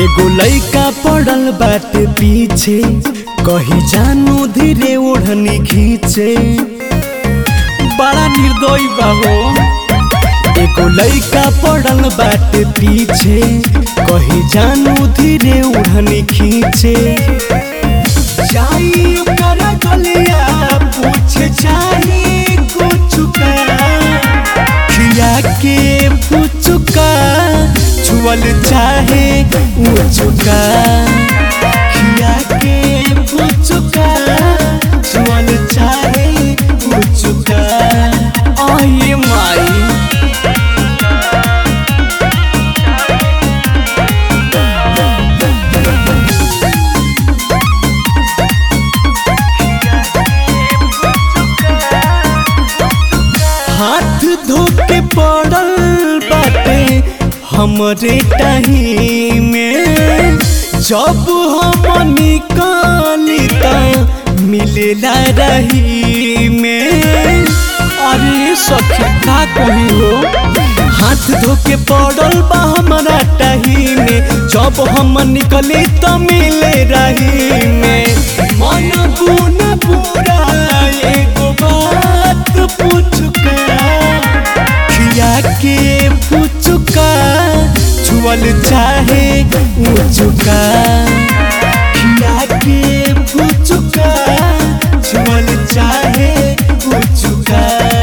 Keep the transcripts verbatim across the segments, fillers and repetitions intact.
एगो लइका पड़ल बाटे पीछे, कही जानू धीरे ओढ़नी खींचे। बड़ा निर्दयी बा हो। एगो लइका पड़ल बाटे पीछे, कही जानू धीरे ओढ़नी खींचे। जाई ओकरा गलिया पूछे चाही कुछुका, खिया के पुचुका छुअल चाहे उचुका। खिया के पुचुका छुअल चाहे उचुका। आये माई हाथ धो के पड़ल बाटे हमरे टाही में। जब हम निकाली त मिलेला रही में। अरे सखी का कही हो। हाथ धो के पड़ल बा हमारा टाही में। जब हम निकली त मिले रही में। मन बुन पूरा एगो बात पूछुका, खिया के पुचुका छुअल चाहे उचुका। खिया के पुचुका छुअल चाहे उचुका।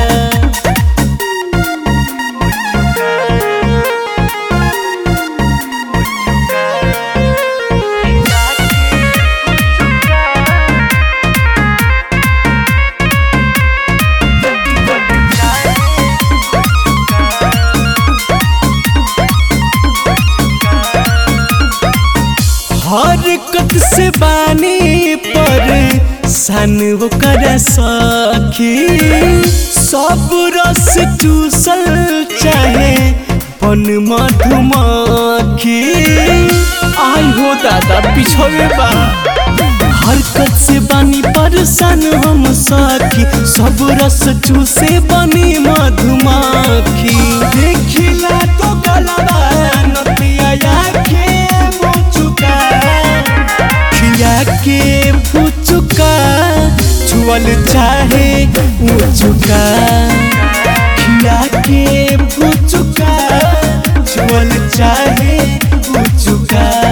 हरकत से बानी पर सन ओकर सखी। सब रस चूसल चाहे पन मधुमक्खी। आई हो दादा पिछवे बा। हरकत से बानी पर सन हम सखी। सब रस चूसे बनी मधुमक्खी। देखिला तो गलबा नतिया के के पुचुका छुअल चाहे उचुका। खिया के पुचुका छुअल चाहे उचुका।